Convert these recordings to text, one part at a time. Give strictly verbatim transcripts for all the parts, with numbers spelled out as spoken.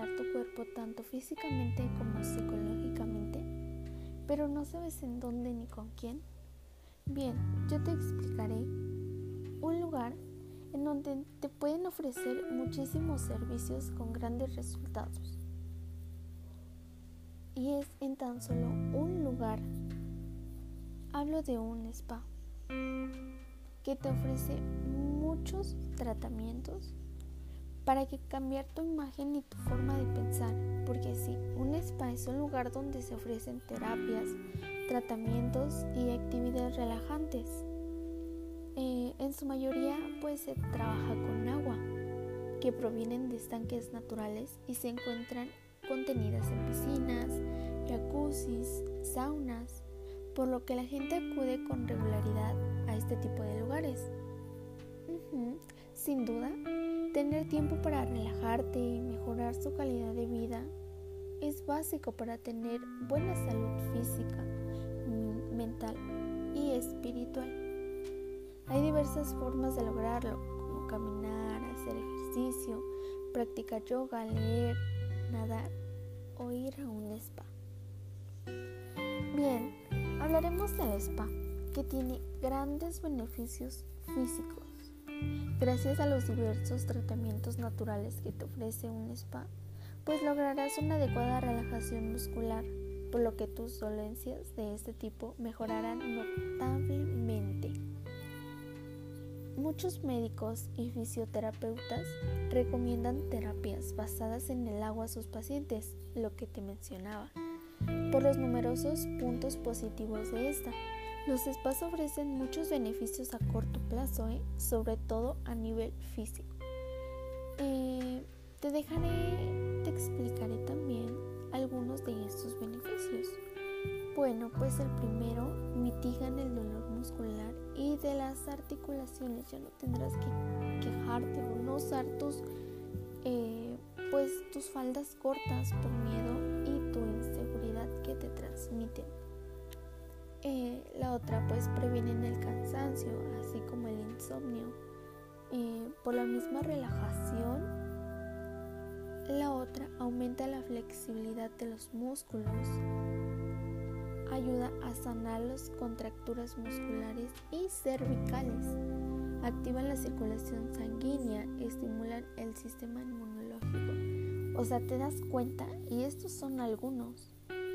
cuidar tu cuerpo tanto físicamente como psicológicamente, pero no sabes en dónde ni con quién. Bien, yo te explicaré un lugar en donde te pueden ofrecer muchísimos servicios con grandes resultados. Y es en tan solo un lugar. Hablo de un spa que te ofrece muchos tratamientos para que cambiar tu imagen y tu forma de pensar, porque sí, un spa es un lugar donde se ofrecen terapias, tratamientos y actividades relajantes. Eh, en su mayoría pues se trabaja con agua que provienen de estanques naturales y se encuentran contenidas en piscinas, jacuzzis, saunas, por lo que la gente acude con regularidad a este tipo de lugares. Uh-huh. Sin duda, tener tiempo para relajarte y mejorar su calidad de vida es básico para tener buena salud física, mental y espiritual. Hay diversas formas de lograrlo, como caminar, hacer ejercicio, practicar yoga, leer, nadar o ir a un spa. Bien, hablaremos del spa, que tiene grandes beneficios físicos. Gracias a los diversos tratamientos naturales que te ofrece un spa, pues lograrás una adecuada relajación muscular, por lo que tus dolencias de este tipo mejorarán notablemente. Muchos médicos y fisioterapeutas recomiendan terapias basadas en el agua a sus pacientes, lo que te mencionaba, por los numerosos puntos positivos de esta. Los spas ofrecen muchos beneficios a corto plazo, ¿eh? sobre todo a nivel físico. Eh, te dejaré, te explicaré también algunos de estos beneficios. Bueno, pues el primero, mitigan el dolor muscular y de las articulaciones. Ya no tendrás que quejarte o no usar tus, eh, pues, tus faldas cortas por miedo y tu inseguridad que te transmiten. Eh, la otra, pues, previenen el cansancio, así como el insomnio, eh, por la misma relajación. La otra, aumenta la flexibilidad de los músculos, ayuda a sanar las contracturas musculares y cervicales, activan la circulación sanguínea, estimulan el sistema inmunológico. O sea, te das cuenta, y estos son algunos.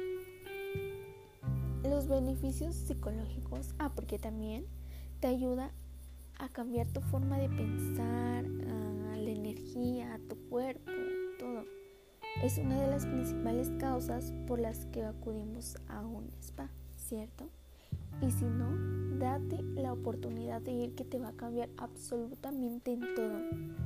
Los beneficios psicológicos, ah, porque también te ayuda a cambiar tu forma de pensar, a la energía, a tu cuerpo, todo. Es una de las principales causas por las que acudimos a un spa, ¿cierto? Y si no, date la oportunidad de ir, que te va a cambiar absolutamente en todo.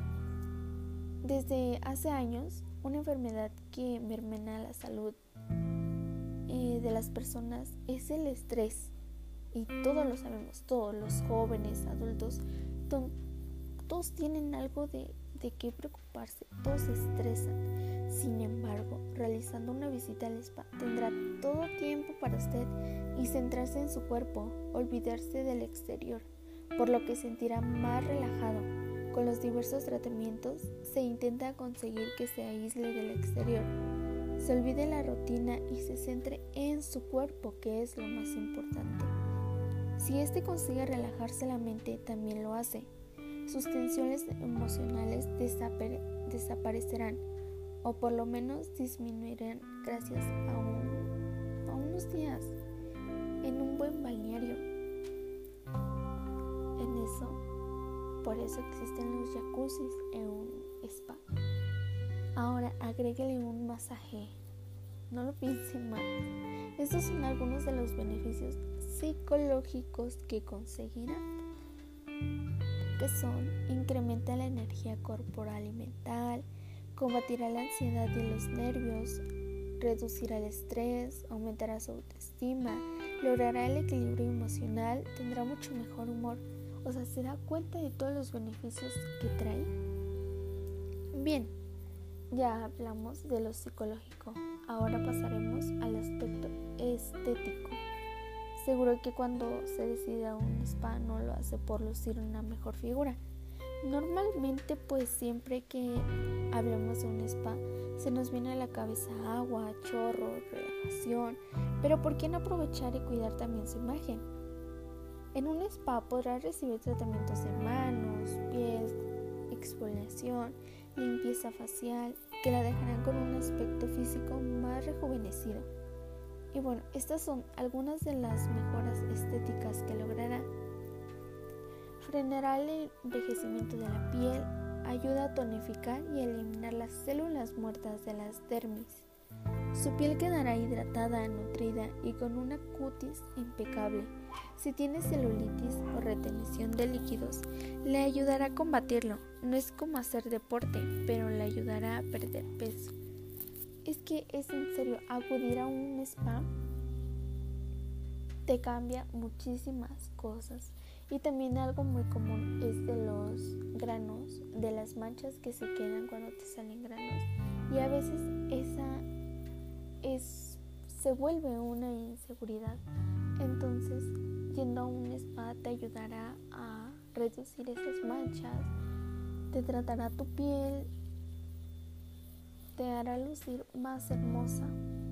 Desde hace años, una enfermedad que mermena la salud eh, de las personas es el estrés. Y todos lo sabemos, todos los jóvenes, adultos, to- todos tienen algo de, de qué preocuparse, todos se estresan. Sin embargo, realizando una visita al spa, tendrá todo tiempo para usted y centrarse en su cuerpo, olvidarse del exterior, por lo que sentirá más relajado. Con los diversos tratamientos se intenta conseguir que se aísle del exterior, se olvide la rutina y se centre en su cuerpo, que es lo más importante. Si éste consigue relajarse la mente, también lo hace. Sus tensiones emocionales desapare- desaparecerán, o por lo menos disminuirán gracias a, un, a unos días en un buen balneario. En eso, por eso existen los jacuzzis en un spa. Ahora agréguele un masaje, no lo piense más. Estos son algunos de los beneficios psicológicos que conseguirá, que son: incrementa la energía corporal y mental, combatirá la ansiedad y los nervios, reducirá el estrés, aumentará su autoestima, logrará el equilibrio emocional, tendrá mucho mejor humor. O sea, ¿se da cuenta de todos los beneficios que trae? Bien, ya hablamos de lo psicológico, ahora pasaremos al aspecto estético. Seguro que cuando se decide a un spa no lo hace por lucir una mejor figura. Normalmente, pues siempre que hablemos de un spa, Se nos viene a la cabeza agua, chorro, relajación, pero ¿por qué no aprovechar y cuidar también su imagen? En un spa podrás recibir tratamientos de manos, pies, exfoliación, limpieza facial, que la dejarán con un aspecto físico más rejuvenecido. Y bueno, estas son algunas de las mejoras estéticas que logrará. Frenará el envejecimiento de la piel, ayuda a tonificar y eliminar las células muertas de las dermis. Su piel quedará hidratada, nutrida y con una cutis impecable. Si tiene celulitis o retención de líquidos, le ayudará a combatirlo. No es como hacer deporte, pero le ayudará a perder peso. Es que es en serio, acudir a un spa te cambia muchísimas cosas. Y también algo muy común es de los granos, de las manchas que se quedan cuando te salen granos. Y a veces esa es, se vuelve una inseguridad. Entonces, yendo a un spa te ayudará a reducir esas manchas, te tratará tu piel, te hará lucir más hermosa.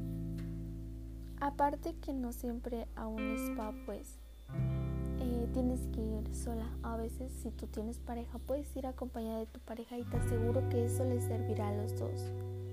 Aparte que no siempre a un spa pues eh, tienes que ir sola. A veces si tú tienes pareja puedes ir acompañada de tu pareja y te aseguro que eso les servirá a los dos.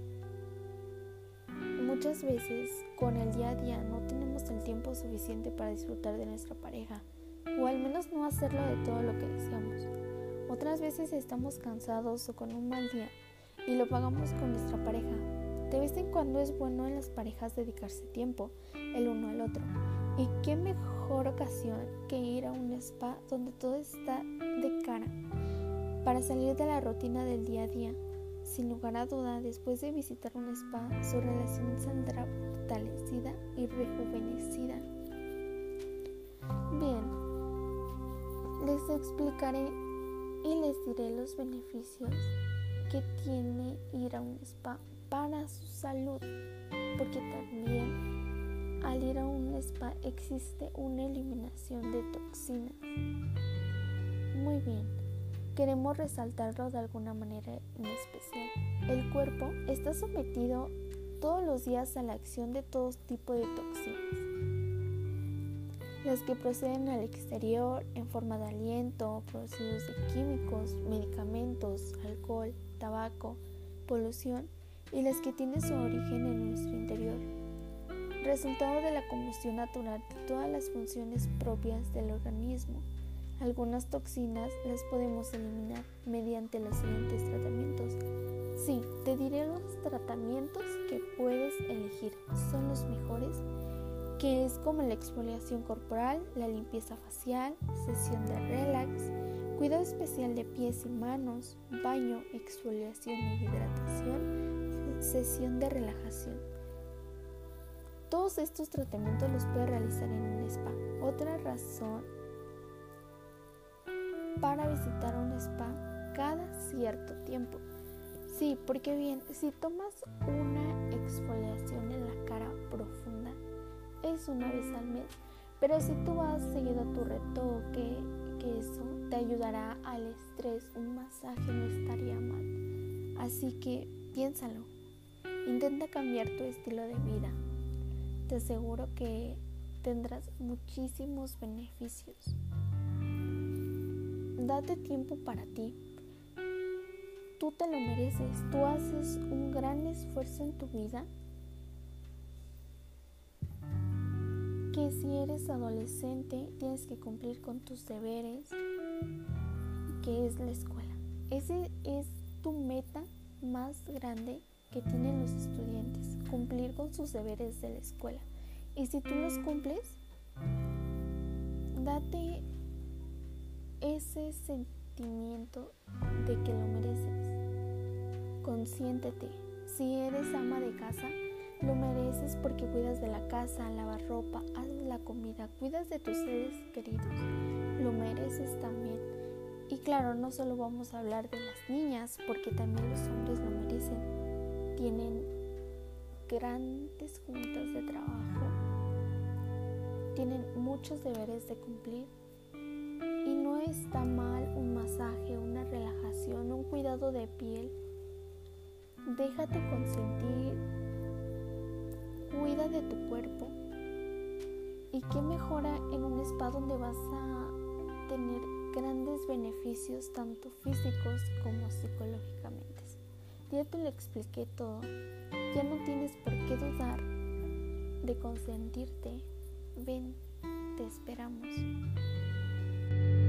Muchas veces con el día a día no tenemos el tiempo suficiente para disfrutar de nuestra pareja, o al menos no hacerlo de todo lo que deseamos. Otras veces estamos cansados o con un mal día y lo pagamos con nuestra pareja. De vez en cuando es bueno en las parejas dedicarse tiempo el uno al otro. Y qué mejor ocasión que ir a un spa donde todo está de cara para salir de la rutina del día a día. Sin lugar a duda, después de visitar un spa, su relación saldrá fortalecida y rejuvenecida. Bien, les explicaré y les diré los beneficios que tiene ir a un spa para su salud, porque también al ir a un spa existe una eliminación de toxinas. Muy bien, queremos resaltarlo de alguna manera en especial. El cuerpo está sometido todos los días a la acción de todo tipo de toxinas, las que proceden al exterior en forma de aliento, producidos de químicos, medicamentos, alcohol, tabaco, polución, y las que tienen su origen en nuestro interior, resultado de la combustión natural de todas las funciones propias del organismo. Algunas toxinas las podemos eliminar mediante los siguientes tratamientos. Sí, te diré los tratamientos que puedes elegir, son los mejores, que es como la exfoliación corporal, la limpieza facial, sesión de relax, cuidado especial de pies y manos, baño, exfoliación y hidratación, sesión de relajación. Todos estos tratamientos los puedes realizar en un spa. Otra razón para visitar un spa cada cierto tiempo. Sí, porque bien, si tomas una exfoliación en la cara profunda, es una vez al mes. Pero si tú vas seguido a tu retoque, que eso te ayudará al estrés, un masaje no estaría mal. Así que piénsalo. Intenta cambiar tu estilo de vida. Te aseguro que tendrás muchísimos beneficios. Date tiempo para ti. Tú te lo mereces. Tú haces un gran esfuerzo en tu vida. Que si eres adolescente tienes que cumplir con tus deberes, que es la escuela. Ese es tu meta más grande que tienen los estudiantes, cumplir con sus deberes de la escuela. Y si tú los cumples, date ese sentimiento de que lo mereces. Consiéntete. Si eres ama de casa, lo mereces porque cuidas de la casa, lavas ropa, haces la comida, cuidas de tus seres queridos. Lo mereces también. Y claro, no solo vamos a hablar de las niñas, porque también los hombres lo merecen. Tienen grandes juntas de trabajo, tienen muchos deberes de cumplir y no está mal un masaje, una relajación, un cuidado de piel déjate consentir, cuida de tu cuerpo. Y qué mejora en un spa donde vas a tener grandes beneficios tanto físicos como psicológicamente. Ya te lo expliqué todo, ya no tienes por qué dudar de consentirte. Ven, te esperamos.